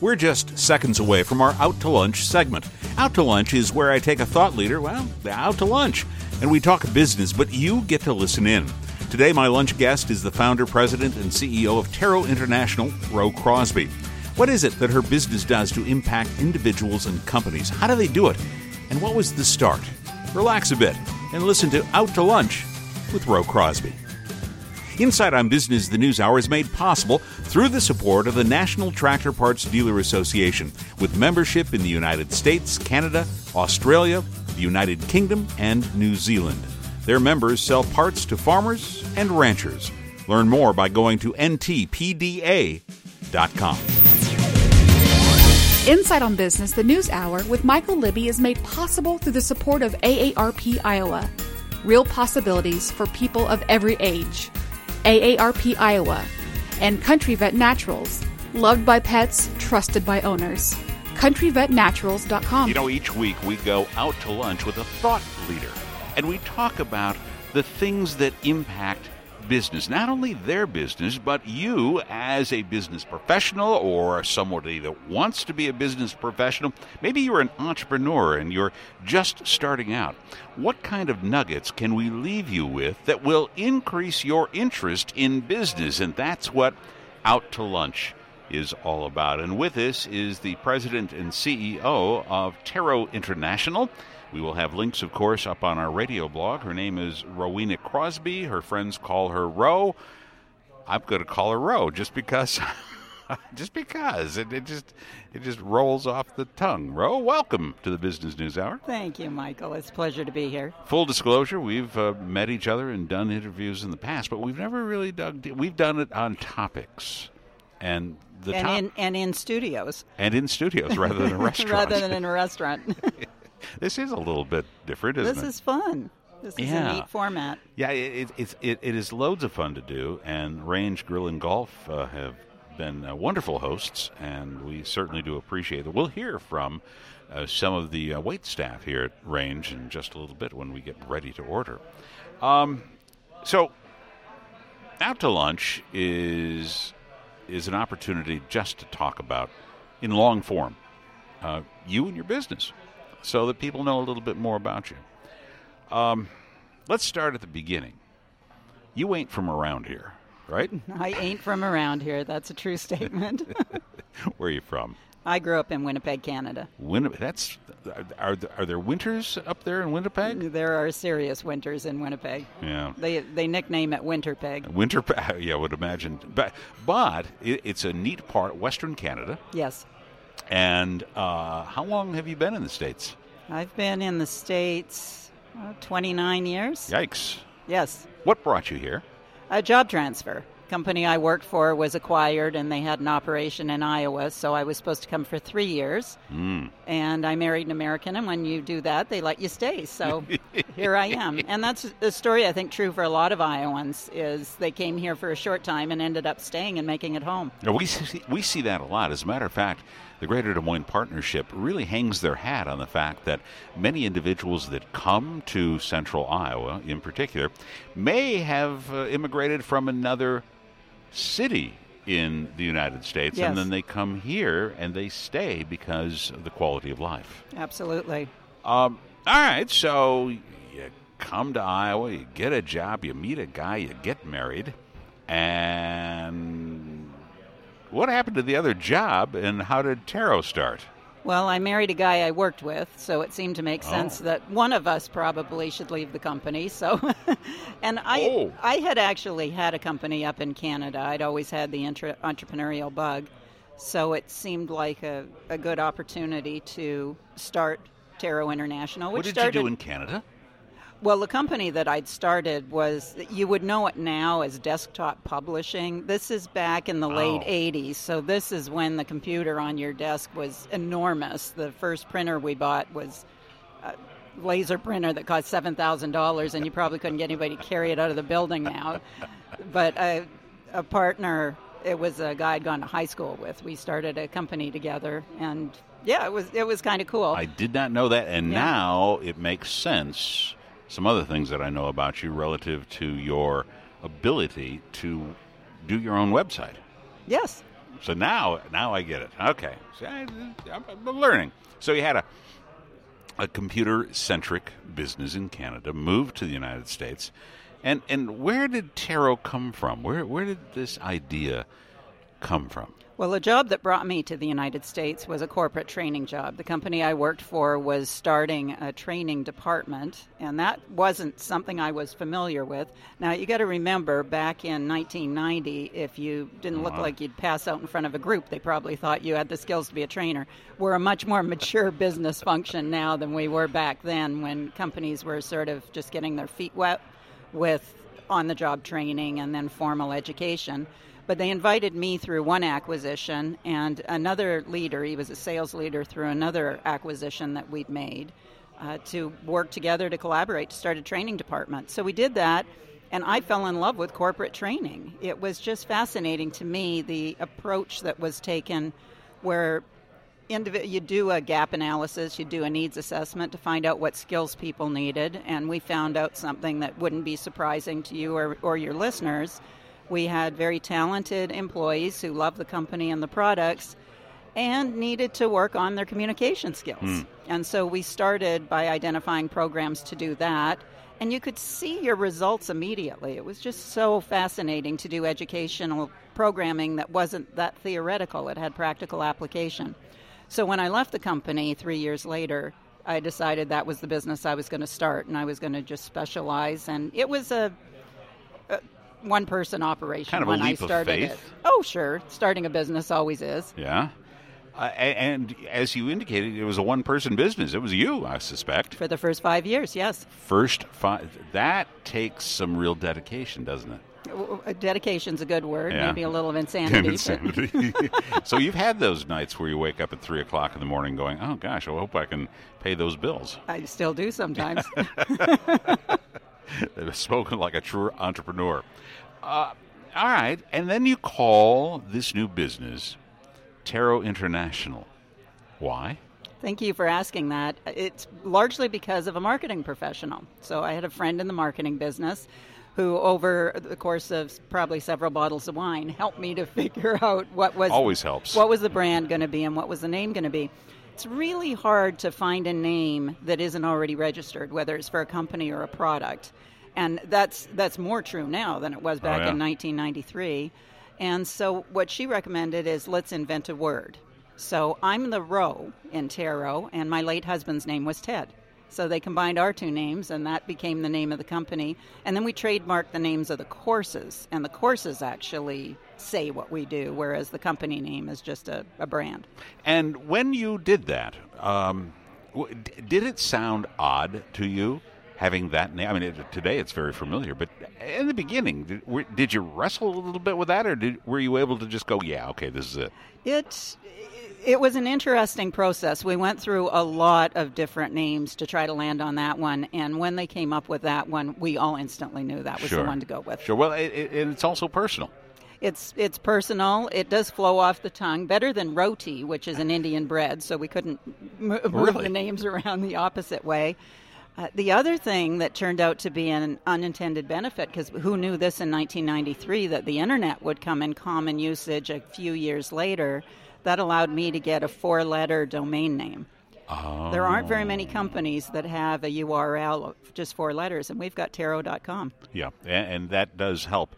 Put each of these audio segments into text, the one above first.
We're just seconds away from our Out to Lunch segment. Out to Lunch is where I take a thought leader, out to lunch, and we talk business, but you get to listen in. Today, my lunch guest is the founder, president, and CEO of Tero International, Ro Crosby. What is it that her business does to impact individuals and companies? How do they do it? And what was the start? Relax a bit and listen to Out to Lunch with Ro Crosby. Inside on Business, the News Hour is made possible through the support of the National Tractor Parts Dealer Association, with membership in the United States, Canada, Australia, the United Kingdom, and New Zealand. Their members sell parts to farmers and ranchers. Learn more by going to ntpda.com. Inside on Business, the News Hour with Michael Libby is made possible through the support of AARP Iowa. Real possibilities for people of every age. AARP Iowa, and Country Vet Naturals, loved by pets, trusted by owners. CountryVetNaturals.com. You know, each week we go out to lunch with a thought leader, and we talk about the things that impact business, not only their business, but you as a business professional or somebody that wants to be a business professional. Maybe you're an entrepreneur and you're just starting out. What kind of nuggets can we leave you with that will increase your interest in business? And that's what Out to Lunch is all about. And with us is the president and CEO of Tero International. We will have links, of course, up on our radio blog. Her name is Rowena Crosby. Her friends call her Ro. I'm going to call her Ro just because. It just rolls off the tongue. Ro, welcome to the Business News Hour. Thank you, Michael. It's a pleasure to be here. Full disclosure, we've met each other and done interviews in the past, but we've never really dug deep. We've done it on topics. And in studios. And in studios rather than a restaurant. Rather than in a restaurant. This is a little bit different, isn't it? This is fun. This is a neat format. Yeah, it is loads of fun to do, and Range Grill and Golf have been wonderful hosts, and we certainly do appreciate it. We'll hear from some of the wait staff here at Range in just a little bit when we get ready to order. So, Out to Lunch is an opportunity just to talk about, in long form, you and your business, so that people know a little bit more about you. Let's start at the beginning. You ain't from around here, right? I ain't from around here. That's a true statement. Where are you from? I grew up in Winnipeg, Canada. Are there winters up there in Winnipeg? There are serious winters in Winnipeg. Yeah. They nickname it Winterpeg. Winterpeg, yeah, I would imagine. But it's a neat part, Western Canada. Yes. And how long have you been in the States? I've been in the States 29 years. Yikes. Yes. What brought you here? A job transfer. Company I worked for was acquired, and they had an operation in Iowa, so I was supposed to come for 3 years. And I married an American, and when you do that, they let you stay. So here I am. And that's the story, I think, true for a lot of Iowans, is they came here for a short time and ended up staying and making it home. We see that a lot. As a matter of fact, the Greater Des Moines Partnership really hangs their hat on the fact that many individuals that come to Central Iowa, in particular, may have immigrated from another city in the United States, yes. And then they come here and they stay because of the quality of life. Absolutely. All right, so you come to Iowa, you get a job, you meet a guy, you get married, and what happened to the other job, and how did Tero start? Well, I married a guy I worked with, so it seemed to make sense that one of us probably should leave the company. So, and I had actually had a company up in Canada. I'd always had the entrepreneurial bug, so it seemed like a good opportunity to start Tero International. What did you do in Canada? Well, the company that I'd started was, you would know it now as Desktop Publishing. This is back in the late 80s, so this is when the computer on your desk was enormous. The first printer we bought was a laser printer that cost $7,000, and you probably couldn't get anybody to carry it out of the building now. But a partner, it was a guy I'd gone to high school with. We started a company together, and yeah, it was kind of cool. I did not know that, and now it makes sense. Some other things that I know about you relative to your ability to do your own website. Yes. So now I get it. Okay. So I'm learning. So you had a computer-centric business in Canada, moved to the United States. And where did Tero come from? Where did this idea come from? Well, the job that brought me to the United States was a corporate training job. The company I worked for was starting a training department, and that wasn't something I was familiar with. Now, you got to remember, back in 1990, if you didn't look like you'd pass out in front of a group, they probably thought you had the skills to be a trainer. We're a much more mature business function now than we were back then, when companies were sort of just getting their feet wet with on-the-job training and then formal education. But they invited me through one acquisition, and another leader, he was a sales leader through another acquisition that we'd made, to work together to collaborate to start a training department. So we did that, and I fell in love with corporate training. It was just fascinating to me, the approach that was taken, where you do a gap analysis, you do a needs assessment to find out what skills people needed, and we found out something that wouldn't be surprising to you or your listeners. We had very talented employees who loved the company and the products and needed to work on their communication skills. And so we started by identifying programs to do that. And you could see your results immediately. It was just so fascinating to do educational programming that wasn't that theoretical. It had practical application. So when I left the company 3 years later, I decided that was the business I was going to start, and I was going to just specialize. And it was a one-person operation kind of when a leap I started of faith. it. Oh, sure. Starting a business always is. Yeah. And as you indicated, it was a one-person business. It was you, I suspect. For the first 5 years, yes. First 5. That takes some real dedication, doesn't it? Dedication's a good word. Yeah. Maybe a little of insanity. Insanity. So you've had those nights where you wake up at 3 o'clock in the morning going, oh, gosh, I hope I can pay those bills. I still do sometimes. Spoken like a true entrepreneur. All right. And then you call this new business Tero International. Why? Thank you for asking that. It's largely because of a marketing professional. So I had a friend in the marketing business who, over the course of probably several bottles of wine, helped me to figure out always helps. What was the brand going to be and what was the name going to be. It's really hard to find a name that isn't already registered, whether it's for a company or a product. And that's more true now than it was back in 1993. And so what she recommended is, let's invent a word. So I'm the Ro in Tero, and my late husband's name was Ted. So they combined our two names, and that became the name of the company. And then we trademarked the names of the courses, and the courses actually say what we do, whereas the company name is just a brand. And when you did that, did it sound odd to you, having that name? I mean, today it's very familiar, but in the beginning, did you wrestle a little bit with that, or were you able to just go, yeah, okay, this is it? It was an interesting process. We went through a lot of different names to try to land on that one, and when they came up with that one, we all instantly knew that was the one to go with. Sure. Well, it's also personal. It's personal. It does flow off the tongue better than roti, which is an Indian bread, so we couldn't move the names around the opposite way. The other thing that turned out to be an unintended benefit, because who knew this in 1993, that the Internet would come in common usage a few years later, that allowed me to get a 4-letter domain name. Oh. There aren't very many companies that have a URL of just 4 letters, and we've got Tero.com. Yeah, and that does help.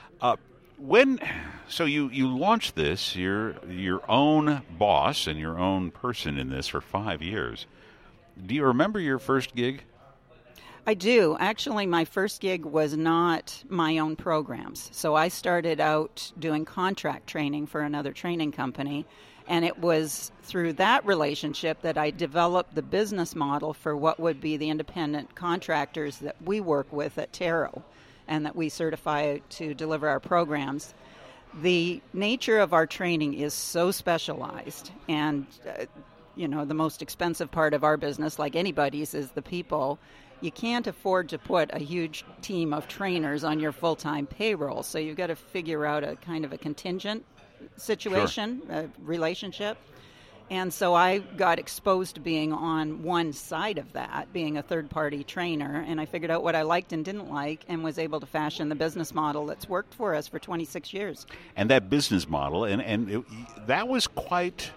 So you launched this, you're your own boss and your own person in this for 5 years. Do you remember your first gig? I do. Actually, my first gig was not my own programs. So I started out doing contract training for another training company, and it was through that relationship that I developed the business model for what would be the independent contractors that we work with at Tero and that we certify to deliver our programs. The nature of our training is so specialized, and the most expensive part of our business, like anybody's, is the people. You can't afford to put a huge team of trainers on your full-time payroll, so you've got to figure out a kind of a contingent situation, a relationship. And so I got exposed to being on one side of that, being a third-party trainer, and I figured out what I liked and didn't like and was able to fashion the business model that's worked for us for 26 years. And that business model, that was quite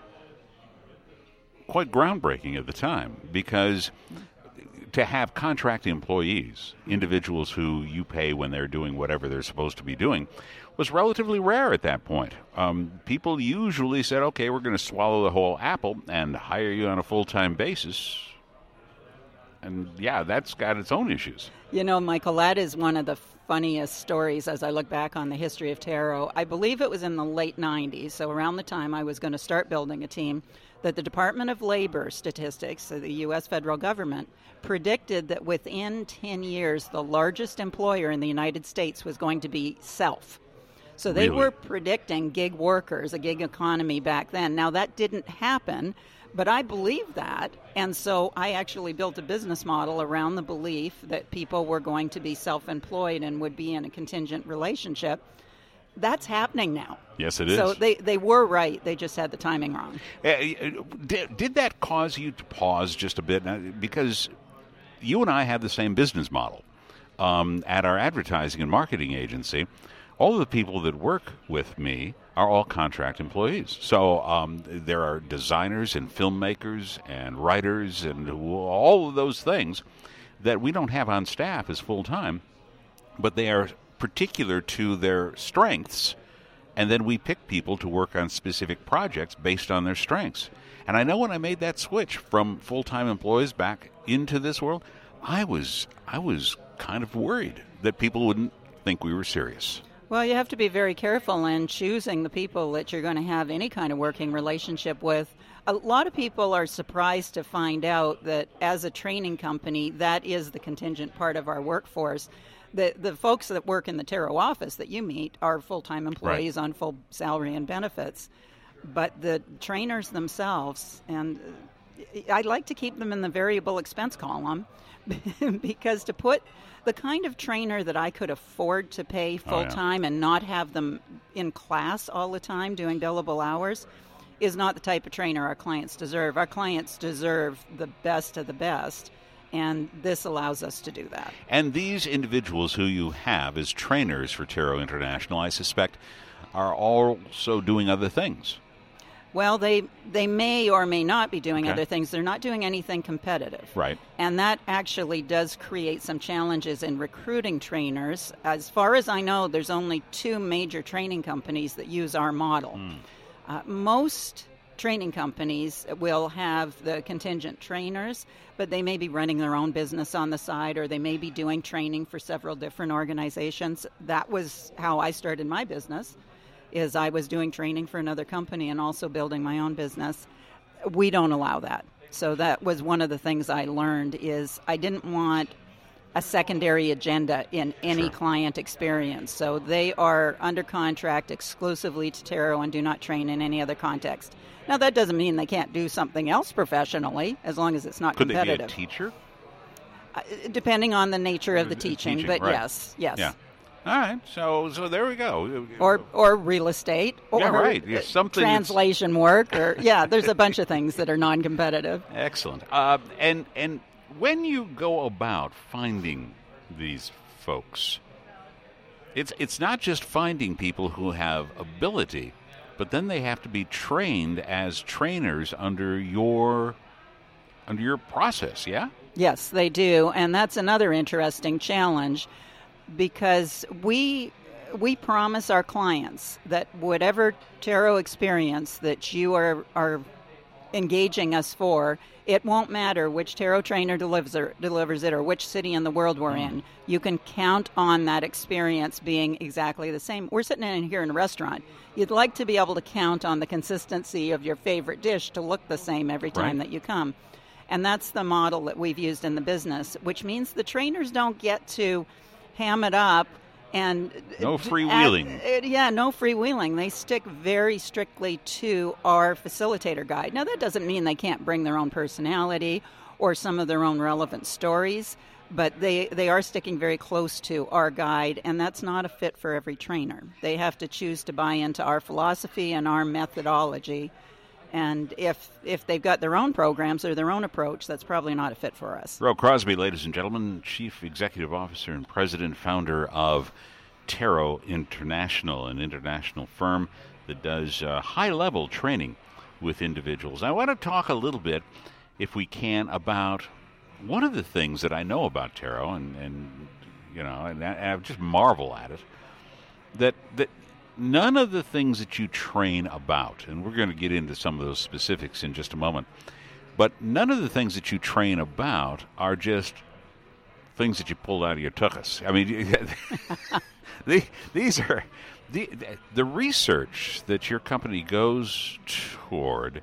groundbreaking at the time, because to have contract employees, individuals who you pay when they're doing whatever they're supposed to be doing, was relatively rare at that point. People usually said, okay, we're going to swallow the whole apple and hire you on a full-time basis. And, yeah, that's got its own issues. You know, Michael, that is one of the funniest stories as I look back on the history of Taro. I believe it was in the late 90s, so around the time I was going to start building a team, that the Department of Labor Statistics, so the U.S. federal government, predicted that within 10 years, the largest employer in the United States was going to be self. So they were predicting gig workers, a gig economy back then. Now, that didn't happen, but I believe that. And so I actually built a business model around the belief that people were going to be self-employed and would be in a contingent relationship. That's happening now. Yes, it is. So they were right. They just had the timing wrong. Did that cause you to pause just a bit? Because you and I have the same business model. At our advertising and marketing agency, all of the people that work with me are all contract employees. So there are designers and filmmakers and writers and all of those things that we don't have on staff as full-time, but they are particular to their strengths, and then we pick people to work on specific projects based on their strengths. And I know when I made that switch from full-time employees back into this world, I was kind of worried that people wouldn't think we were serious. Well, you have to be very careful in choosing the people that you're going to have any kind of working relationship with. A lot of people are surprised to find out that as a training company, that is the contingent part of our workforce. The folks that work in the Taro office that you meet are full-time employees on full salary and benefits. But the trainers themselves, and I like to keep them in the variable expense column, because to put the kind of trainer that I could afford to pay full-time and not have them in class all the time doing billable hours is not the type of trainer our clients deserve. Our clients deserve the best of the best, and this allows us to do that. And these individuals who you have as trainers for Taro International, I suspect, are also doing other things. Well, they may or may not be doing other things. They're not doing anything competitive. Right. And that actually does create some challenges in recruiting trainers. As far as I know, there's only 2 major training companies that use our model. Most training companies will have the contingent trainers, but they may be running their own business on the side, or they may be doing training for several different organizations. That was how I started my business. Is I was doing training for another company and also building my own business. We don't allow that. So that was one of the things I learned, is I didn't want a secondary agenda in any client experience. So they are under contract exclusively to Taro and do not train in any other context. Now, that doesn't mean they can't do something else professionally, as long as it's not competitive. Could they be a teacher? Depending on the nature of the teaching, but right. yes. Yeah. All right, so there we go. Or real estate, or something translation work, or there's a bunch of things that are non-competitive. Excellent. And when you go about finding these folks, it's not just finding people who have ability, but then they have to be trained as trainers under your process. Yeah. Yes, they do, and that's another interesting challenge. Because we promise our clients that whatever Taro experience that you are engaging us for, it won't matter which Taro trainer delivers it or which city in the world we're in. You can count on that experience being exactly the same. We're sitting in here in a restaurant. You'd like to be able to count on the consistency of your favorite dish to look the same every time that you come. And that's the model that we've used in the business, which means the trainers don't get to ham it up and no freewheeling. No freewheeling. They stick very strictly to our facilitator guide. Now, that doesn't mean they can't bring their own personality or some of their own relevant stories, but they are sticking very close to our guide, and that's not a fit for every trainer. They have to choose to buy into our philosophy and our methodology, And if they've got their own programs or their own approach, that's probably not a fit for us. Ro Crosby, ladies and gentlemen, Chief Executive Officer and President, founder of Tarot International, an international firm that does high-level training with individuals. I want to talk a little bit, if we can, about one of the things that I know about tarot, and I just marvel at it, that none of the things that you train about, and we're going to get into some of those specifics in just a moment, but none of the things that you train about are just things that you pulled out of your tuchus. I mean, these are the research that your company goes toward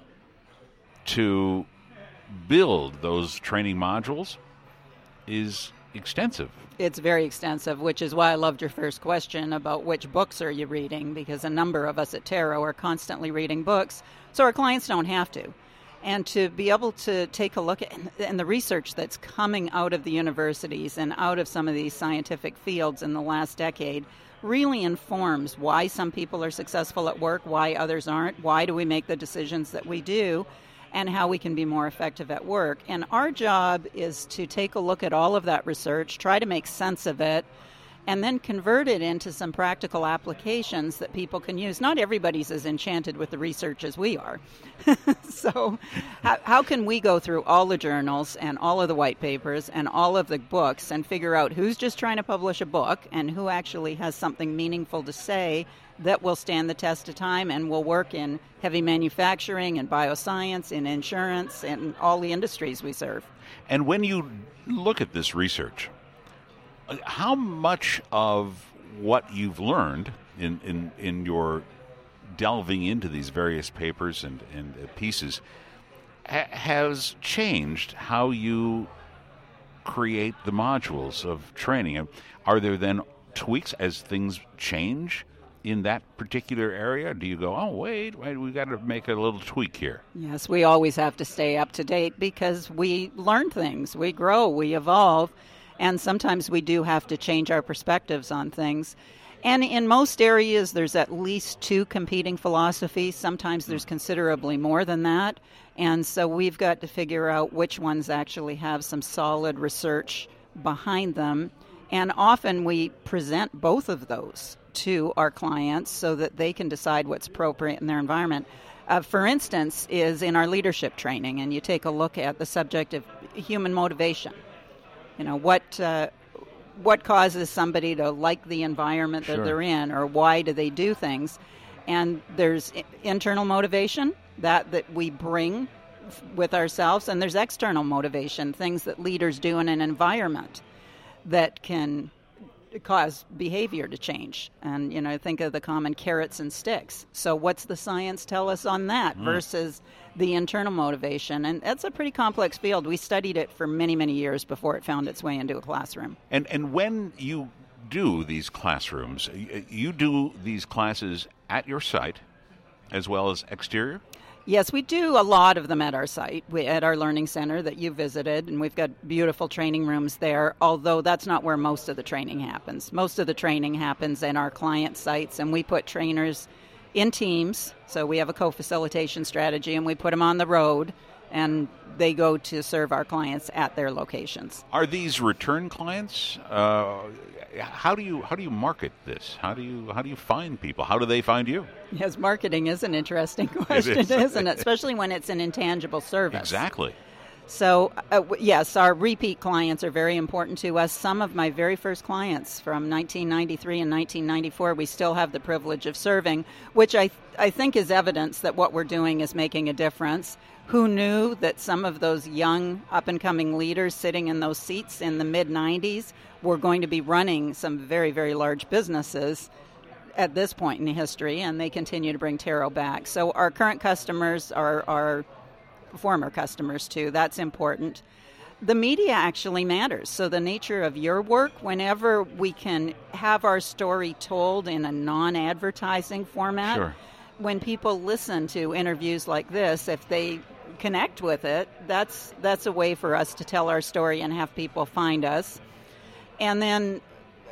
to build those training modules is extensive. It's very extensive, which is why I loved your first question about which books are you reading, because a number of us at Tarot are constantly reading books, so our clients don't have to. And to be able to take a look at and the research that's coming out of the universities and out of some of these scientific fields in the last decade really informs why some people are successful at work, why others aren't, why do we make the decisions that we do, and how we can be more effective at work. And our job is to take a look at all of that research, try to make sense of it, and then convert it into some practical applications that people can use. Not everybody's as enchanted with the research as we are. So how can we go through all the journals and all of the white papers and all of the books and figure out who's just trying to publish a book and who actually has something meaningful to say that will stand the test of time and will work in heavy manufacturing and bioscience and insurance and all the industries we serve. And when you look at this research, how much of what you've learned in your delving into these various papers and pieces has changed how you create the modules of training? Are there then tweaks as things change in that particular area? Do you go, oh, wait, we've got to make a little tweak here? Yes, we always have to stay up to date because we learn things, we grow, we evolve. And sometimes we do have to change our perspectives on things. And in most areas, there's at least two competing philosophies. Sometimes there's considerably more than that. And so we've got to figure out which ones actually have some solid research behind them. And often we present both of those to our clients so that they can decide what's appropriate in their environment. For instance, is in our leadership training, and you take a look at the subject of human motivation. You know, what causes somebody to like the environment that they're in, or why do they do things? And there's internal motivation that we bring with ourselves, and there's external motivation, things that leaders do in an environment that can cause behavior to change. And, think of the common carrots and sticks. So what's the science tell us on that versus the internal motivation? And that's a pretty complex field. We studied it for many, many years before it found its way into a classroom. And when you do these classrooms, you do these classes at your site as well as exterior? Yes, we do a lot of them at our site, at our learning center that you visited, and we've got beautiful training rooms there, although that's not where most of the training happens. Most of the training happens in our client sites, and we put trainers in teams, so we have a co-facilitation strategy, and we put them on the road, and they go to serve our clients at their locations. Are these return clients? How do you market this? How do you find people? How do they find you? Yes, marketing is an interesting question, isn't it? Especially when it's an intangible service. Exactly. So, yes, our repeat clients are very important to us. Some of my very first clients from 1993 and 1994, we still have the privilege of serving, which I think is evidence that what we're doing is making a difference. Who knew that some of those young, up-and-coming leaders sitting in those seats in the mid-'90s were going to be running some very, very large businesses at this point in history, and they continue to bring tarot back. So our current customers are our former customers, too. That's important. The media actually matters. So the nature of your work, whenever we can have our story told in a non-advertising format, Sure. When people listen to interviews like this, if they connect with it, that's a way for us to tell our story and have people find us. And then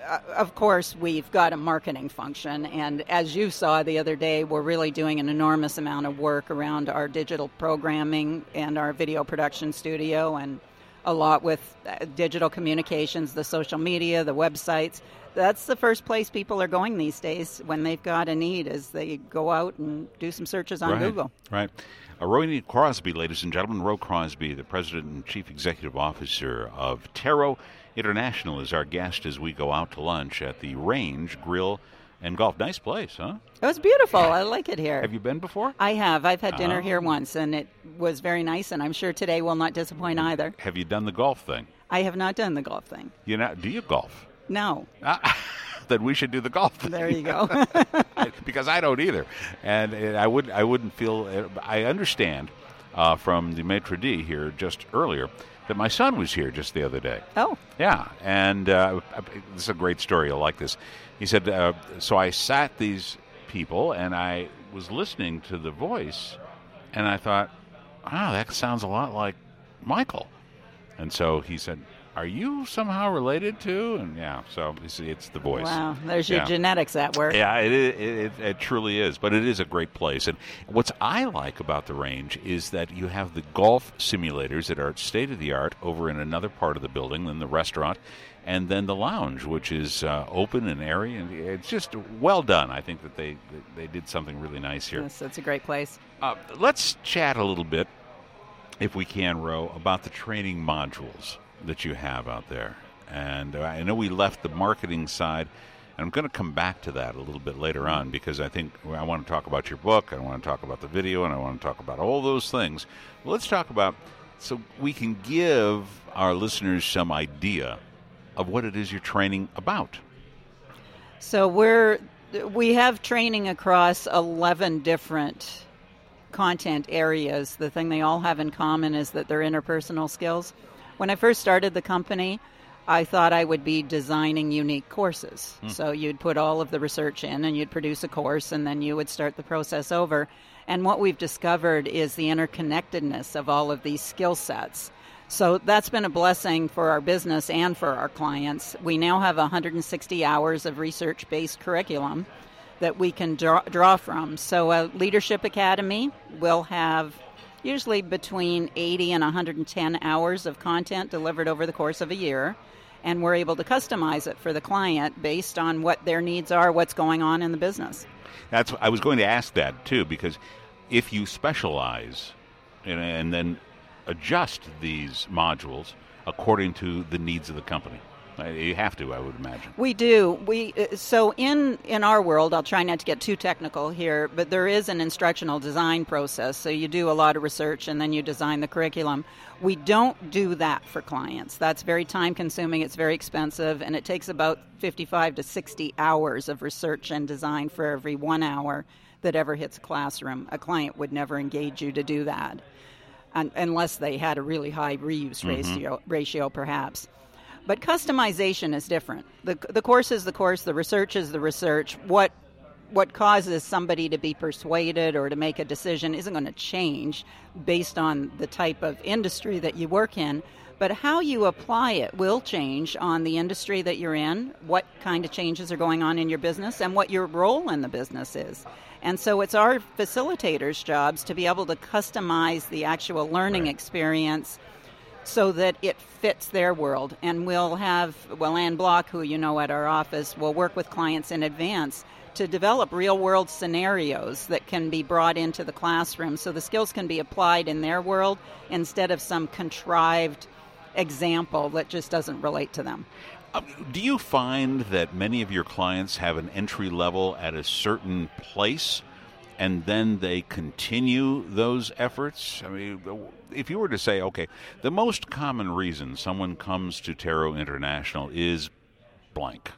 of course, we've got a marketing function, and as you saw the other day, we're really doing an enormous amount of work around our digital programming and our video production studio, and a lot with digital communications, the social media, the websites. That's the first place people are going these days when they've got a need, is they go out and do some searches on Google. Right. Roy Crosby, ladies and gentlemen, Roy Crosby, the President and Chief Executive Officer of Taro International, is our guest as we go out to lunch at the Range Grill and Golf. Nice place, huh? It was beautiful. I like it here. Have you been before? I have. I've had dinner here once, and it was very nice, and I'm sure today will not disappoint either. Have you done the golf thing? I have not done the golf thing. Do you golf? No. Then we should do the golf thing. There you go. Because I don't either, and I wouldn't feel. I understand from the maitre d' here just earlier that my son was here just the other day. Oh. Yeah, and this is a great story. I like this. He said, so I sat these people, and I was listening to the voice, and I thought, wow, that sounds a lot like Michael. And so he said, are you somehow related to? And yeah, so it's the voice. Wow, there's your genetics at work. Yeah, it truly is. But it is a great place. And what I like about the Range is that you have the golf simulators that are state-of-the-art over in another part of the building than the restaurant, and then the lounge, which is open and airy. And it's just well done. I think that they did something really nice here. Yes, it's a great place. Let's chat a little bit, if we can, Ro, about the training modules that you have out there. And I know we left the marketing side, and I'm going to come back to that a little bit later on, because I think I want to talk about your book, I want to talk about the video, and I want to talk about all those things. Well, let's talk about, so we can give our listeners some idea of what it is you're training about. So we have training across 11 different content areas. The thing they all have in common is that they're interpersonal skills. When I first started the company, I thought I would be designing unique courses. So you'd put all of the research in and you'd produce a course, and then you would start the process over. And what we've discovered is the interconnectedness of all of these skill sets. So that's been a blessing for our business and for our clients. We now have 160 hours of research-based curriculum that we can draw from. So a Leadership Academy will have usually between 80 and 110 hours of content delivered over the course of a year, and we're able to customize it for the client based on what their needs are, what's going on in the business. I was going to ask that, too, because if you specialize and then adjust these modules according to the needs of the company, you have to, I would imagine. We do. So in our world, I'll try not to get too technical here, but there is an instructional design process. So you do a lot of research and then you design the curriculum. We don't do that for clients. That's very time consuming, it's very expensive, and it takes about 55 to 60 hours of research and design for every 1 hour that ever hits a classroom. A client would never engage you to do that unless they had a really high reuse ratio perhaps. But customization is different. The course is the course, the research is the research. What causes somebody to be persuaded or to make a decision isn't going to change based on the type of industry that you work in, but how you apply it will change on the industry that you're in, what kind of changes are going on in your business, and what your role in the business is. And so it's our facilitators' jobs to be able to customize the actual learning experience so that it fits their world. And we'll have, Ann Block, who you know at our office, will work with clients in advance to develop real-world scenarios that can be brought into the classroom so the skills can be applied in their world instead of some contrived example that just doesn't relate to them. Do you find that many of your clients have an entry level at a certain place and then they continue those efforts? I mean, if you were to say, okay, the most common reason someone comes to Taro International is blank.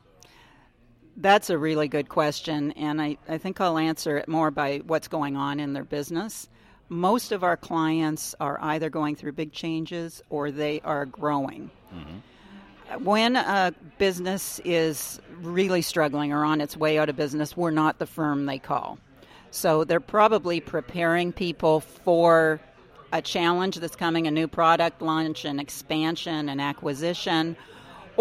That's a really good question, and I think I'll answer it more by what's going on in their business. Most of our clients are either going through big changes or they are growing. Mm-hmm. When a business is really struggling or on its way out of business, we're not the firm they call. So they're probably preparing people for a challenge that's coming, a new product launch, an expansion, an acquisition,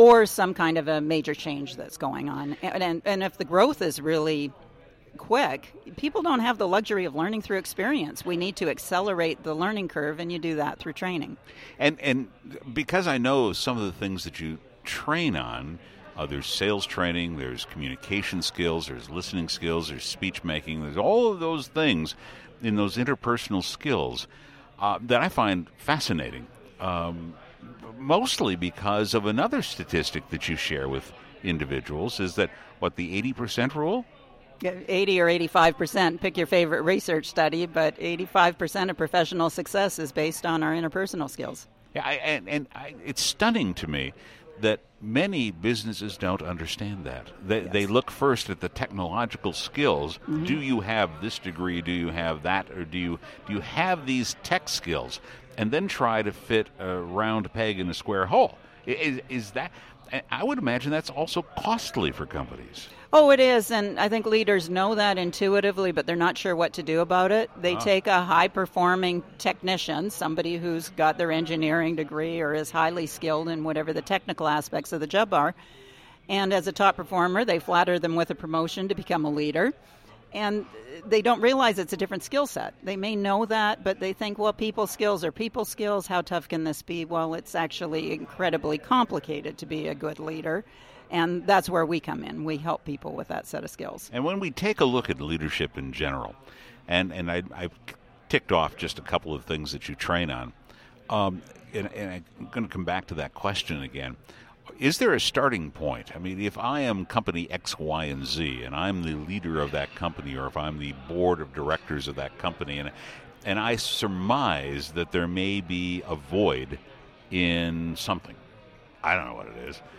or some kind of a major change that's going on. And if the growth is really quick, people don't have the luxury of learning through experience. We need to accelerate the learning curve, and you do that through training. And because I know some of the things that you train on, there's sales training, there's communication skills, there's listening skills, there's speech making, there's all of those things in those interpersonal skills that I find fascinating, mostly because of another statistic that you share with individuals, is that, the 80% rule? 80 or 85%, pick your favorite research study, but 85% of professional success is based on our interpersonal skills. Yeah, it's stunning to me that many businesses don't understand that. They look first at the technological skills. Mm-hmm. Do you have this degree? Do you have that? Or do you have these tech skills? And then try to fit a round peg in a square hole. Is that? I would imagine that's also costly for companies. Oh, it is, and I think leaders know that intuitively, but they're not sure what to do about it. They take a high-performing technician, somebody who's got their engineering degree or is highly skilled in whatever the technical aspects of the job are, and as a top performer, they flatter them with a promotion to become a leader, and they don't realize it's a different skill set. They may know that, but they think, well, people skills are people skills. How tough can this be? Well, it's actually incredibly complicated to be a good leader. And that's where we come in. We help people with that set of skills. And when we take a look at leadership in general, and I've ticked off just a couple of things that you train on, and I'm going to come back to that question again. Is there a starting point? I mean, if I am company X, Y, and Z, and I'm the leader of that company, or if I'm the board of directors of that company, and I surmise that there may be a void in something, I don't know what it is.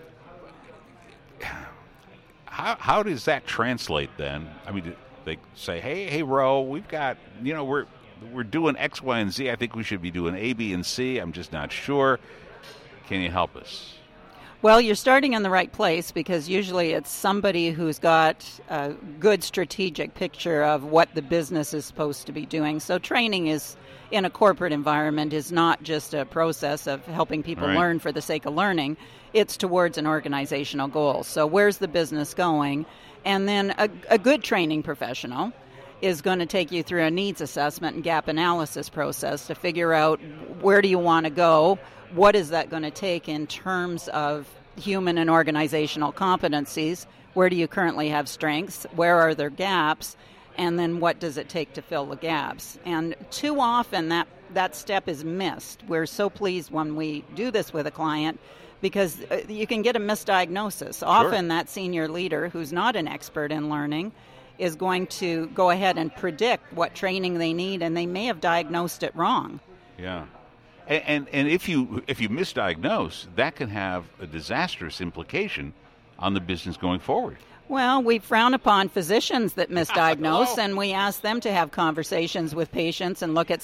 How does that translate then? I mean, they say, hey, Ro, we've got, we're doing X, Y, and Z. I think we should be doing A, B, and C. I'm just not sure. Can you help us? Well, you're starting in the right place because usually it's somebody who's got a good strategic picture of what the business is supposed to be doing. So training is, in a corporate environment, is not just a process of helping people learn for the sake of learning. It's towards an organizational goal. So where's the business going? And then a good training professional is going to take you through a needs assessment and gap analysis process to figure out where do you want to go, what is that going to take in terms of human and organizational competencies, where do you currently have strengths, where are there gaps, and then what does it take to fill the gaps. And too often that step is missed. We're so pleased when we do this with a client because you can get a misdiagnosis. Often that senior leader who's not an expert in learning is going to go ahead and predict what training they need, and they may have diagnosed it wrong. Yeah. And if you misdiagnose, that can have a disastrous implication on the business going forward. Well, we frown upon physicians that misdiagnose, and we ask them to have conversations with patients and look at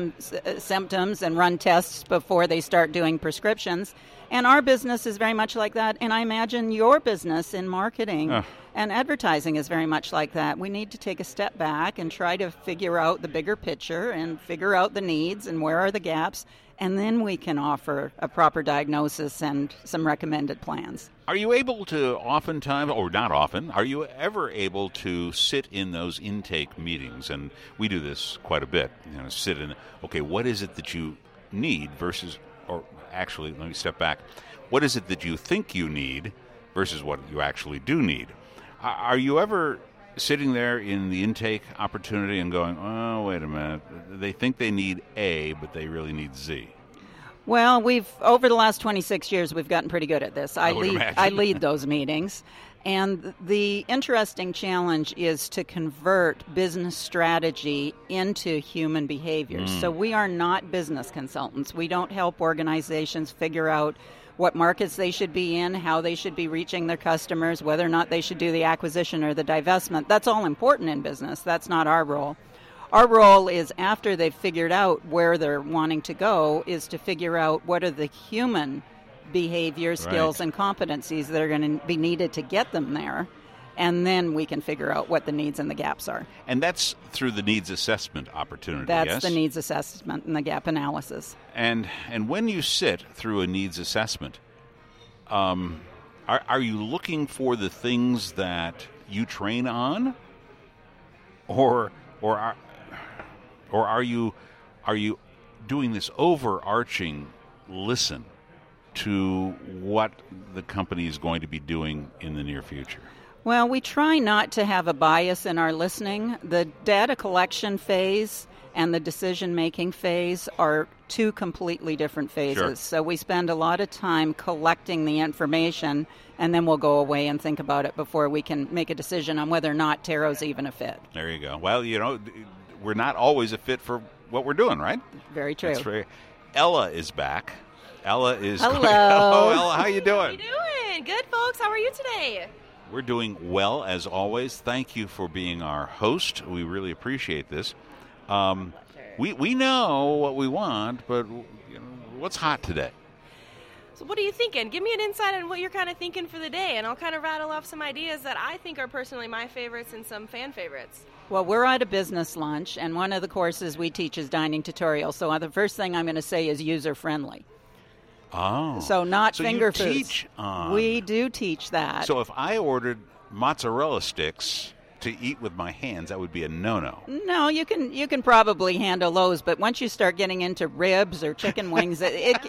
symptoms and run tests before they start doing prescriptions. And our business is very much like that, and I imagine your business in marketing and advertising is very much like that. We need to take a step back and try to figure out the bigger picture and figure out the needs and where are the gaps, and then we can offer a proper diagnosis and some recommended plans. Are you able to oftentimes, or not often, are you ever able to sit in those intake meetings? And we do this quite a bit, sit in, okay, what is it that you need versus, or actually, let me step back. What is it that you think you need versus what you actually do need? Are you ever sitting there in the intake opportunity and going, oh, wait a minute, they think they need A, but they really need Z? Well, over the last 26 years, we've gotten pretty good at this. I lead those meetings. And the interesting challenge is to convert business strategy into human behavior. So we are not business consultants. We don't help organizations figure out what markets they should be in, how they should be reaching their customers, whether or not they should do the acquisition or the divestment. That's all important in business. That's not our role. Our role is, after they've figured out where they're wanting to go, is to figure out what are the human behavior, skills, and competencies that are going to be needed to get them there. And then we can figure out what the needs and the gaps are. And that's through the needs assessment opportunity, That's the needs assessment and the gap analysis. And when you sit through a needs assessment, Are you looking for the things that you train on, or are you doing this overarching listen to what the company is going to be doing in the near future? Well, we try not to have a bias in our listening. The data collection phase and the decision-making phase are two completely different phases. Sure. So we spend a lot of time collecting the information, and then we'll go away and think about it before we can make a decision on whether or not Taro's even a fit. There you go. Well, we're not always a fit for what we're doing, right? Very true. That's right. Ella is back. Ella is... Hello. Hello, Ella. How you doing? How you doing? Good, folks. How are you today? We're doing well, as always. Thank you for being our host. We really appreciate this. We know what we want, but what's hot today? So what are you thinking? Give me an insight on what you're kind of thinking for the day, and I'll kind of rattle off some ideas that I think are personally my favorites and some fan favorites. Well, we're at a business lunch, and one of the courses we teach is dining tutorial. So the first thing I'm going to say is user-friendly. Oh. So not finger you foods. Teach on. We do teach that. So if I ordered mozzarella sticks to eat with my hands, that would be a no-no. No, you can probably handle those, but once you start getting into ribs or chicken wings,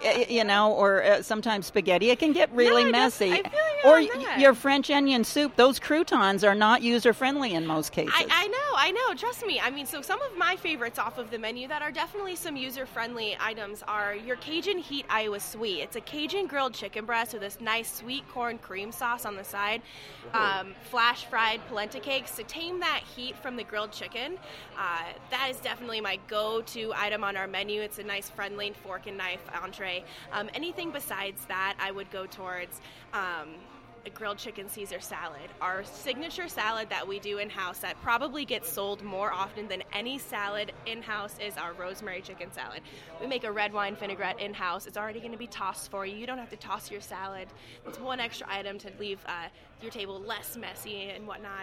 or sometimes spaghetti, it can get really messy. I feel you or on that. Your French onion soup, those croutons are not user-friendly in most cases. I know. Trust me. I mean, so some of my favorites off of the menu that are definitely some user-friendly items are your Cajun Heat Iowa Sweet. It's a Cajun grilled chicken breast with this nice sweet corn cream sauce on the side, flash-fried polenta cakes. To tame that heat from the grilled chicken, that is definitely my go-to item on our menu. It's a nice friendly fork and knife entree. Anything besides that, I would go towards a grilled chicken Caesar salad. Our signature salad that we do in-house that probably gets sold more often than any salad in-house is our rosemary chicken salad. We make a red wine vinaigrette in-house. It's already going to be tossed for you. You don't have to toss your salad. It's one extra item to leave your table less messy and whatnot.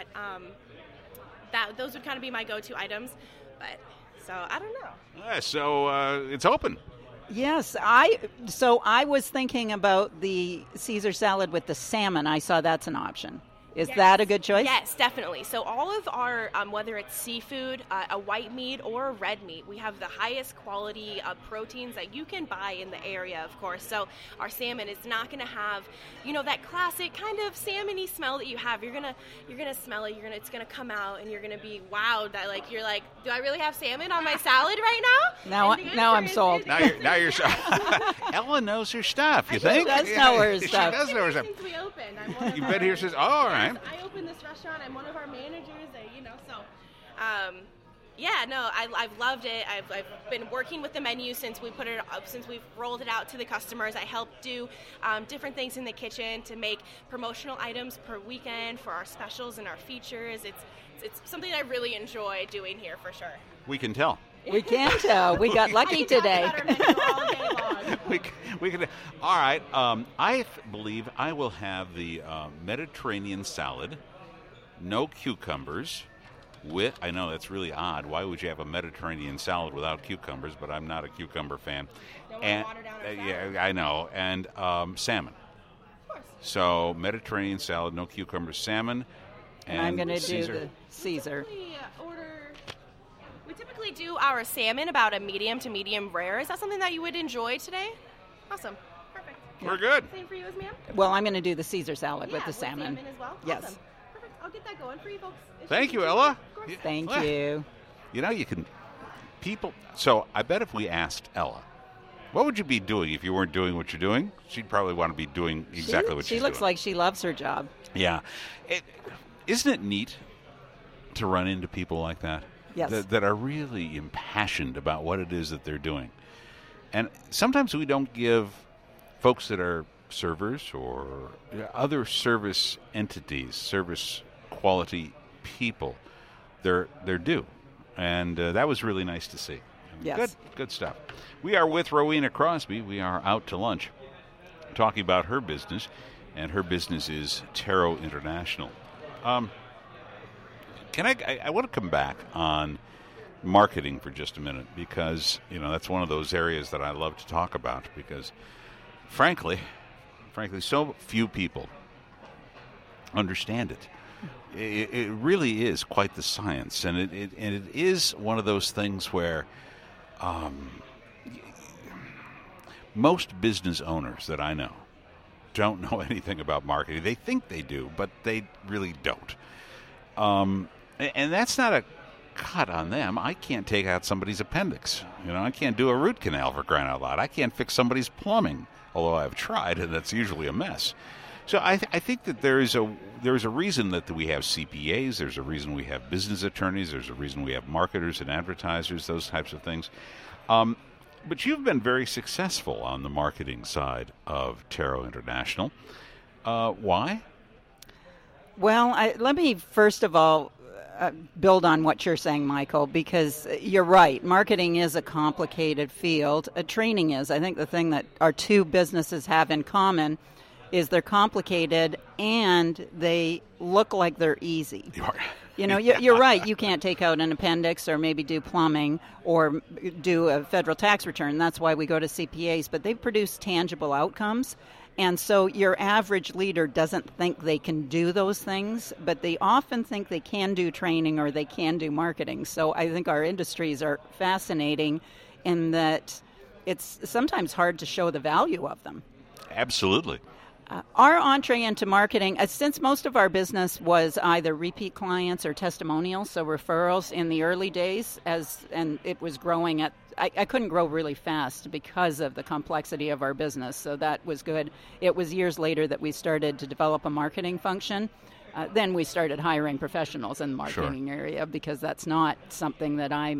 Those would kind of be my go-to items. But so I don't know. So it's open. Yes, I was thinking about the Caesar salad with the salmon. I saw that's an option. Is that a good choice? Yes, definitely. So all of our, whether it's seafood, a white meat, or a red meat, we have the highest quality proteins that you can buy in the area, of course. So our salmon is not going to have, that classic kind of salmon-y smell that you have. You're gonna smell it. It's gonna come out, and you're gonna be wowed. You're like, do I really have salmon on my salad right now? Now I'm sold. Now you're Ella knows her stuff. You think? She does know her stuff. She does know her stuff. Since we opened, You've been here since. Oh, all right. I opened this restaurant. I'm one of our managers. I've loved it. I've been working with the menu since we've rolled it out to the customers. I help do different things in the kitchen to make promotional items per weekend for our specials and our features. It's something I really enjoy doing here for sure. We can tell. We can tell. We got lucky today. I can talk about our menu all day long. we can. All right. I believe I will have the Mediterranean salad, no cucumbers. I know that's really odd. Why would you have a Mediterranean salad without cucumbers? But I'm not a cucumber fan. Don't want to water down our salad. Yeah, I know. And salmon. Of course. So Mediterranean salad, no cucumbers, salmon. And I'm going to do Caesar. the Caesar. We typically do our salmon about a medium to medium rare. Is that something that you would enjoy today? Awesome. Perfect. We're good. Same for you as ma'am? Well, I'm going to do the Caesar salad with the with salmon. as well? Yes. Awesome. Perfect. I'll get that going for you folks. Thank you, Ella. Thank Well, you. You can. So I bet if we asked Ella, what would you be doing if you weren't doing what you're doing? She'd probably want to be doing exactly what she's doing. She looks like she loves her job. Yeah. Isn't it neat to run into people like that? Yes. That are really impassioned about what it is that they're doing. And sometimes we don't give folks that are servers or other service entities, service quality people, their due. And that was really nice to see. Yes. Good stuff. We are with Rowena Crosby. We are out to lunch talking about her business, and her business is Taro International. I want to come back on marketing for just a minute because, that's one of those areas that I love to talk about because, frankly, frankly, so few people understand it. It really is quite the science, and it is one of those things where most business owners that I know don't know anything about marketing. They think they do, but they really don't. And that's not a cut on them. I can't take out somebody's appendix. I can't do a root canal, for crying out loud. I can't fix somebody's plumbing, although I've tried, and that's usually a mess. So I think that there is a reason that we have CPAs. There's a reason we have business attorneys. There's a reason we have marketers and advertisers, those types of things. But you've been very successful on the marketing side of Tarot International. Why? Well, let me first of all build on what you're saying, Michael, because you're right. Marketing is a complicated field. Training is. I think the thing that our two businesses have in common is they're complicated and they look like they're easy. You're right. You can't take out an appendix or maybe do plumbing or do a federal tax return. That's why we go to CPAs. But they produce tangible outcomes. And so your average leader doesn't think they can do those things, but they often think they can do training or they can do marketing. So I think our industries are fascinating in that it's sometimes hard to show the value of them. Absolutely. Our entree into marketing, since most of our business was either repeat clients or testimonials, so referrals in the early days, and it was growing at, I couldn't grow really fast because of the complexity of our business, so that was good. It was years later that we started to develop a marketing function. Then we started hiring professionals in the marketing area because that's not something that I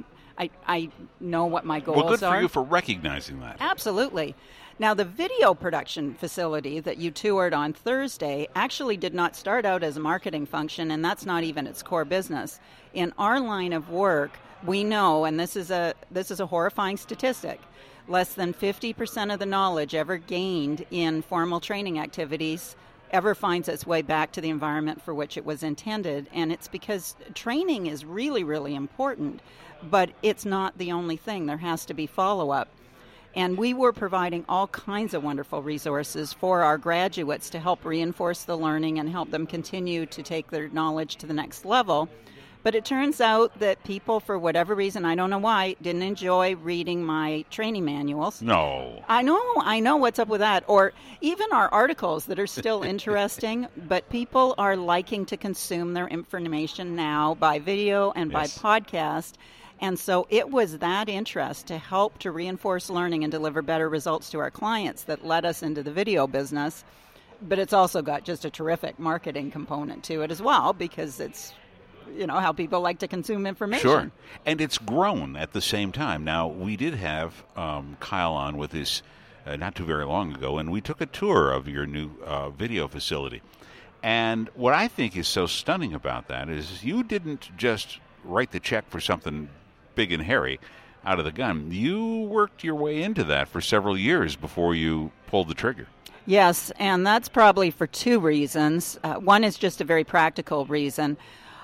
know what my goals are. Well, good for you for recognizing that. Absolutely. Now, the video production facility that you toured on Thursday actually did not start out as a marketing function, and that's not even its core business. In our line of work, we know, and this is a horrifying statistic, less than 50% of the knowledge ever gained in formal training activities ever finds its way back to the environment for which it was intended. And it's because training is really, really important, but it's not the only thing. There has to be follow-up. And we were providing all kinds of wonderful resources for our graduates to help reinforce the learning and help them continue to take their knowledge to the next level. But it turns out that people, for whatever reason, I don't know why, didn't enjoy reading my training manuals. No. I know what's up with that. Or even our articles that are still interesting, but people are liking to consume their information now by video and by podcast. And so it was that interest to help to reinforce learning and deliver better results to our clients that led us into the video business. But it's also got just a terrific marketing component to it as well, because it's, how people like to consume information. Sure. And it's grown at the same time. Now, we did have Kyle on with us not too very long ago, and we took a tour of your new video facility. And what I think is so stunning about that is you didn't just write the check for something big and hairy out of the gun. You worked your way into that for several years before you pulled the trigger. Yes, and that's probably for two reasons. One is just a very practical reason.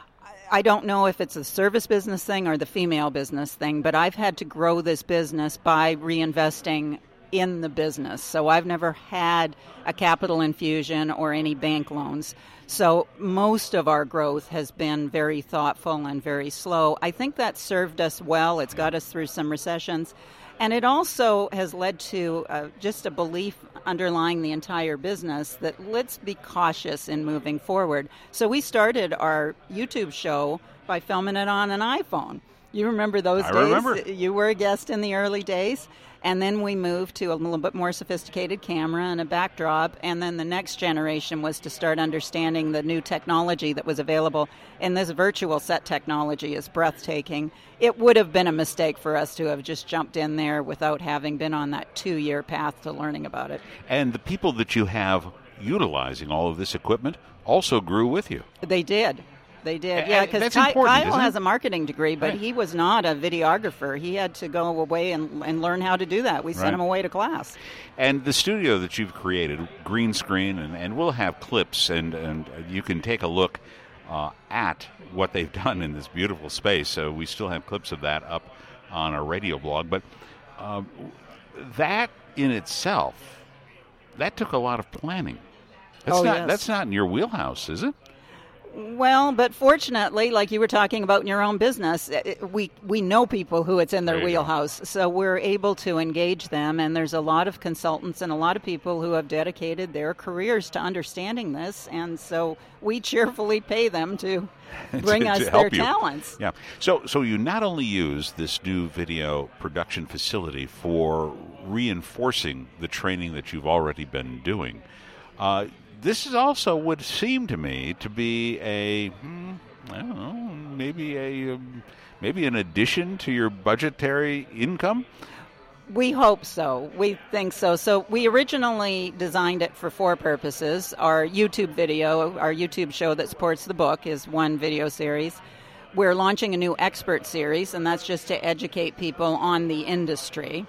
I don't know if it's a service business thing or the female business thing, but I've had to grow this business by reinvesting in the business. So I've never had a capital infusion or any bank loans. So most of our growth has been very thoughtful and very slow. I think that served us well. It's got us through some recessions. And it also has led to just a belief underlying the entire business that let's be cautious in moving forward. So we started our YouTube show by filming it on an iPhone. You remember those days? I remember. You were a guest in the early days. And then we moved to a little bit more sophisticated camera and a backdrop. And then the next generation was to start understanding the new technology that was available. And this virtual set technology is breathtaking. It would have been a mistake for us to have just jumped in there without having been on that 2-year path to learning about it. And the people that you have utilizing all of this equipment also grew with you. They did. They did, yeah, because Kyle has a marketing degree, but he was not a videographer. He had to go away and learn how to do that. We sent him away to class. And the studio that you've created, green screen, and we'll have clips, and you can take a look at what they've done in this beautiful space. So we still have clips of that up on our radio blog. But that in itself that took a lot of planning. Yes. That's not in your wheelhouse, is it? Well, but fortunately, like you were talking about in your own business, we know people who it's in their wheelhouse. So we're able to engage them, and there's a lot of consultants and a lot of people who have dedicated their careers to understanding this, and so we cheerfully pay them to bring us their talents. Yeah. So you not only use this new video production facility for reinforcing the training that you've already been doing, this is also would seem to me to be I don't know, maybe an addition to your budgetary income. We hope so. We think so. So we originally designed it for 4 purposes. Our YouTube video, our YouTube show that supports the book, is one video series. We're launching a new expert series, and that's just to educate people on the industry.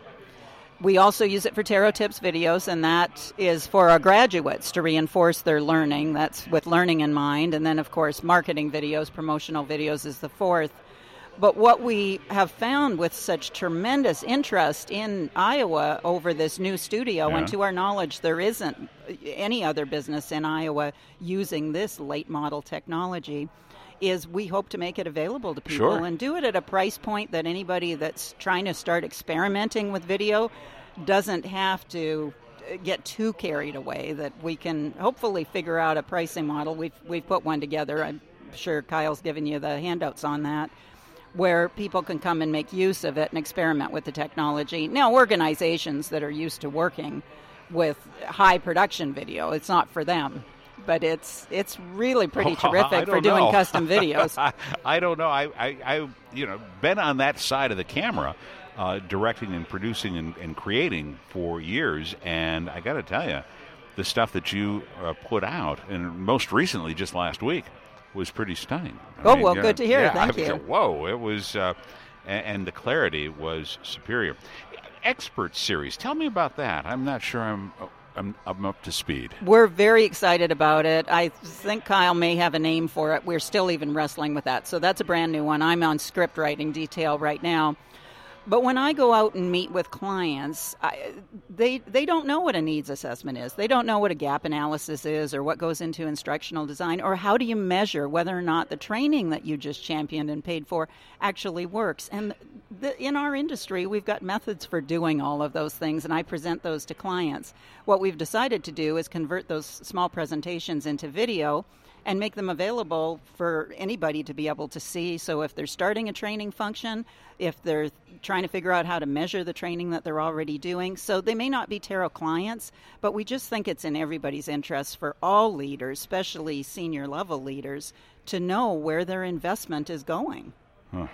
We also use it for Tarot Tips videos, and that is for our graduates to reinforce their learning. That's with learning in mind. And then, of course, marketing videos, promotional videos is the 4th. But what we have found with such tremendous interest in Iowa over this new studio, and to our knowledge, there isn't any other business in Iowa using this late model technology, is we hope to make it available to people and do it at a price point that anybody that's trying to start experimenting with video doesn't have to get too carried away, that we can hopefully figure out a pricing model. We've put one together. I'm sure Kyle's given you the handouts on that, where people can come and make use of it and experiment with the technology. Now, organizations that are used to working with high production video, it's not for them. But it's really pretty terrific for doing custom videos. I don't know. I been on that side of the camera, directing and producing and creating for years, and I got to tell you, the stuff that you put out, and most recently, just last week, was pretty stunning. Good to hear. Thank you. Whoa, it was, and the clarity was superior. Expert series, tell me about that. I'm not sure I'm up to speed. We're very excited about it. I think Kyle may have a name for it. We're still even wrestling with that. So that's a brand new one. I'm on script writing detail right now. But when I go out and meet with clients, they don't know what a needs assessment is. They don't know what a gap analysis is, or what goes into instructional design, or how do you measure whether or not the training that you just championed and paid for actually works. And in our industry, we've got methods for doing all of those things, and I present those to clients. What we've decided to do is convert those small presentations into video and make them available for anybody to be able to see. So if they're starting a training function, if they're trying to figure out how to measure the training that they're already doing. So they may not be tarot clients, but we just think it's in everybody's interest for all leaders, especially senior level leaders, to know where their investment is going. Huh.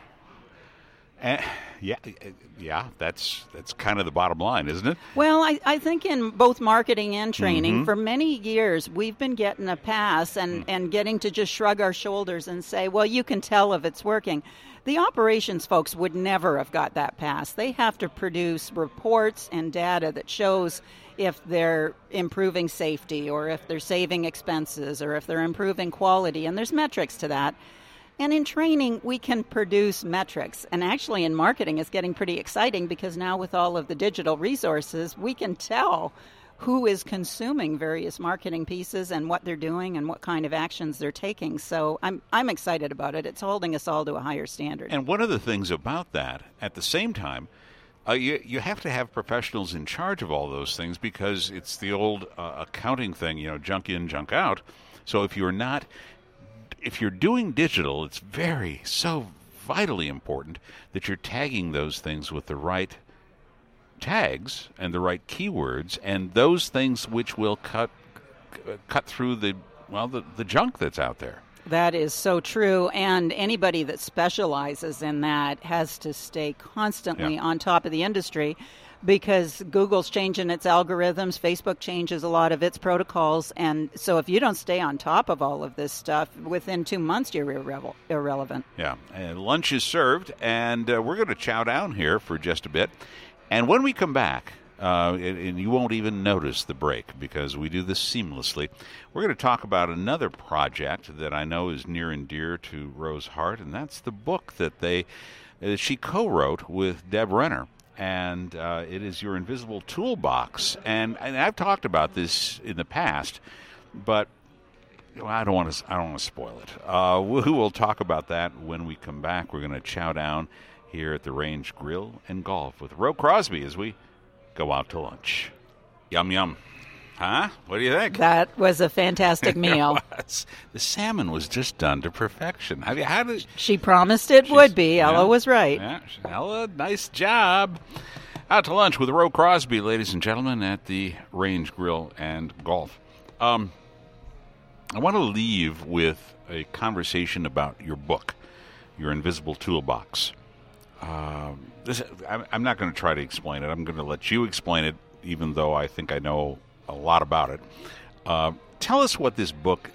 Yeah, that's kind of the bottom line, isn't it? Well, I think in both marketing and training, for many years, we've been getting a pass and getting to just shrug our shoulders and say, well, you can tell if it's working. The operations folks would never have got that pass. They have to produce reports and data that shows if they're improving safety, or if they're saving expenses, or if they're improving quality, and there's metrics to that. And in training, we can produce metrics. And actually in marketing, it's getting pretty exciting, because now with all of the digital resources, we can tell who is consuming various marketing pieces and what they're doing and what kind of actions they're taking. So I'm excited about it. It's holding us all to a higher standard. And one of the things about that, at the same time, you have to have professionals in charge of all those things, because it's the old accounting thing, junk in, junk out. So if you're doing digital, it's so vitally important that you're tagging those things with the right tags and the right keywords, and those things which will cut through the junk that's out there. That is so true, and anybody that specializes in that has to stay constantly on top of the industry, because Google's changing its algorithms, Facebook changes a lot of its protocols, and so if you don't stay on top of all of this stuff, within 2 months you're irrelevant. Yeah, and lunch is served, and we're going to chow down here for just a bit. And when we come back, and you won't even notice the break because we do this seamlessly, we're going to talk about another project that I know is near and dear to Ro's heart, and that's the book that she co-wrote with Deb Renner. and it is your invisible toolbox. And I've talked about this in the past, but I don't want to spoil it. We will talk about that when we come back. We're going to chow down here at the Range Grill and Golf with Ro Crosby as we go out to lunch. Yum, yum. Huh? What do you think? That was a fantastic meal. The salmon was just done to perfection. I mean, she promised it would be. Ella was right. Yeah, Ella, nice job. Out to lunch with Ro Crosby, ladies and gentlemen, at the Range Grill and Golf. I want to leave with a conversation about your book, Your Invisible Toolbox. I'm not going to try to explain it. I'm going to let you explain it, even though I think I know a lot about it. Tell us what this book,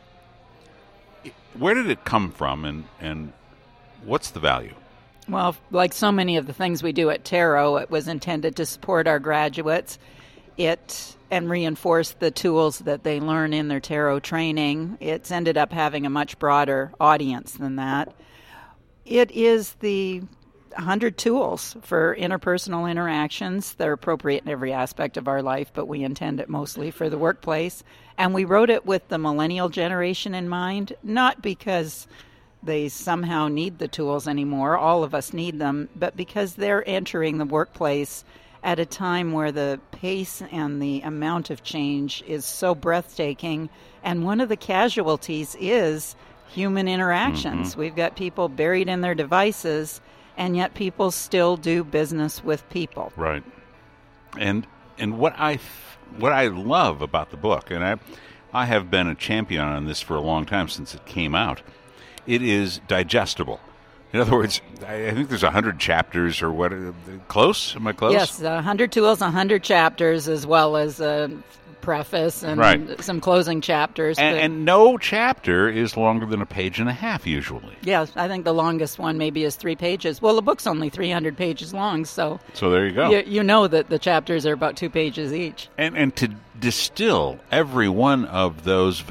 where did it come from, and what's the value? Well, like so many of the things we do at Tarot, it was intended to support our graduates and reinforce the tools that they learn in their tarot training. It's ended up having a much broader audience than that. It is the 100 tools for interpersonal interactions. They're appropriate in every aspect of our life, but we intend it mostly for the workplace. And we wrote it with the millennial generation in mind, not because they somehow need the tools anymore. All of us need them, but because they're entering the workplace at a time where the pace and the amount of change is so breathtaking. And one of the casualties is human interactions. Mm-hmm. We've got people buried in their devices, and yet people still do business with people. Right. And what I love about the book, and I have been a champion on this for a long time since it came out, it is digestible. In other words, I think there's 100 chapters or what? Close? Am I close? Yes, 100 tools, 100 chapters, as well as a preface and some closing chapters. And no chapter is longer than a page and a half, usually. Yes, I think the longest one maybe is 3 pages. Well, the book's only 300 pages long, so there you go. You know that the chapters are about 2 pages each. And to distill every one of those,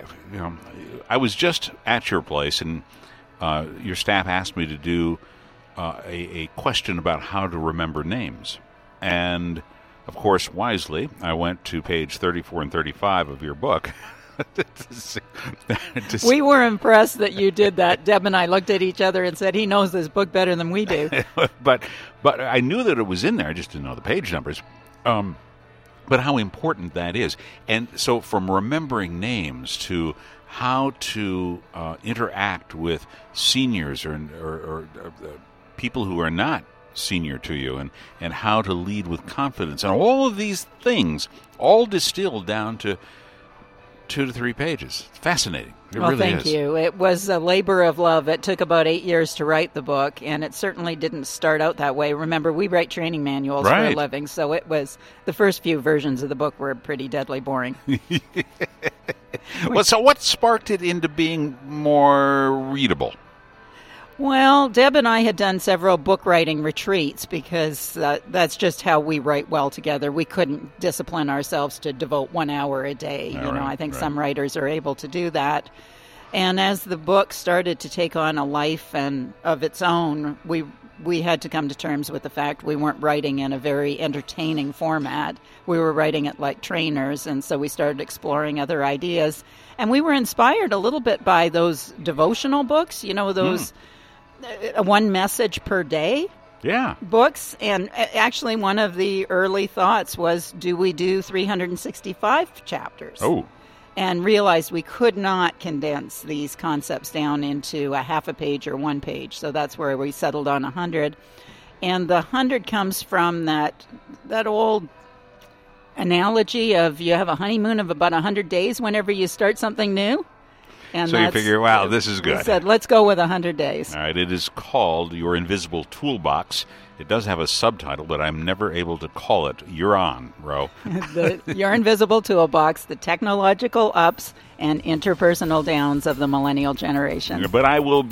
I was just at your place, and your staff asked me to do a question about how to remember names. And, of course, wisely, I went to page 34 and 35 of your book. We were impressed that you did that. Deb and I looked at each other and said, he knows this book better than we do. But I knew that it was in there. I just didn't know the page numbers. But how important that is. And so from remembering names to how to interact with seniors or people who are not senior to you, and how to lead with confidence, and all of these things all distilled down to 2 to 3 pages. It's fascinating. It really thank you. It was a labor of love. It took about 8 years to write the book, and it certainly didn't start out that way. Remember, we write training manuals for a living, so it was the first few versions of the book were pretty deadly boring. Well, so what sparked it into being more readable? Well, Deb and I had done several book writing retreats because that's just how we write well together. We couldn't discipline ourselves to devote 1 hour a day. I think some writers are able to do that. And as the book started to take on a life and of its own, we had to come to terms with the fact we weren't writing in a very entertaining format. We were writing it like trainers, and so we started exploring other ideas. And we were inspired a little bit by those devotional books, those... one message per day books. And actually one of the early thoughts was, do we do 365 chapters? Oh. And realized we could not condense these concepts down into a half a page or 1 page. So that's where we settled on 100. And the 100 comes from that old analogy of you have a honeymoon of about 100 days whenever you start something new. And so you figure, wow, this is good. We said, let's go with 100 days. All right, it is called Your Invisible Toolbox. It does have a subtitle, but I'm never able to call it. You're on, Ro. Your Invisible Toolbox, the technological ups and interpersonal downs of the millennial generation. But I will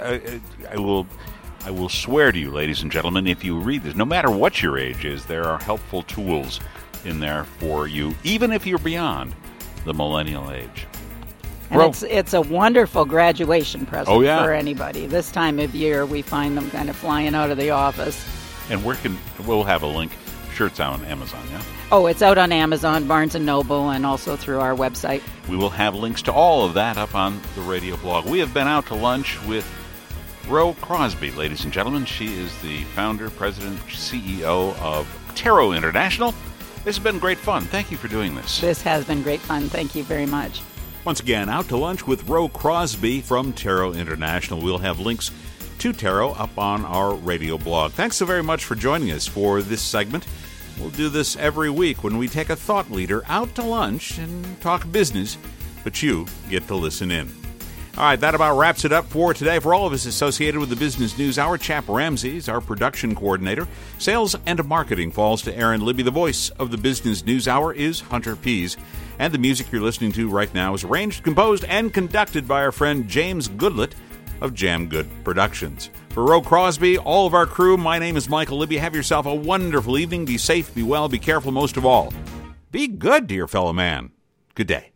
swear to you, ladies and gentlemen, if you read this, no matter what your age is, there are helpful tools in there for you, even if you're beyond the millennial age. And it's a wonderful graduation present for anybody. This time of year, we find them kind of flying out of the office. And we'll have a link. Sure, it's on Amazon, yeah? Oh, it's out on Amazon, Barnes & Noble, and also through our website. We will have links to all of that up on the radio blog. We have been out to lunch with Ro Crosby, ladies and gentlemen. She is the founder, president, CEO of Tarot International. This has been great fun. Thank you for doing this. This has been great fun. Thank you very much. Once again, out to lunch with Ro Crosby from Tarot International. We'll have links to Tarot up on our radio blog. Thanks so very much for joining us for this segment. We'll do this every week when we take a thought leader out to lunch and talk business, but you get to listen in. All right, that about wraps it up for today. For all of us associated with the Business News Hour, Chap Ramsey is our production coordinator. Sales and marketing falls to Aaron Libby. The voice of the Business News Hour is Hunter Pease. And the music you're listening to right now is arranged, composed, and conducted by our friend James Goodlett of Jam Good Productions. For Ro Crosby, all of our crew, my name is Michael Libby. Have yourself a wonderful evening. Be safe, be well, be careful, most of all. Be good to your fellow man. Good day.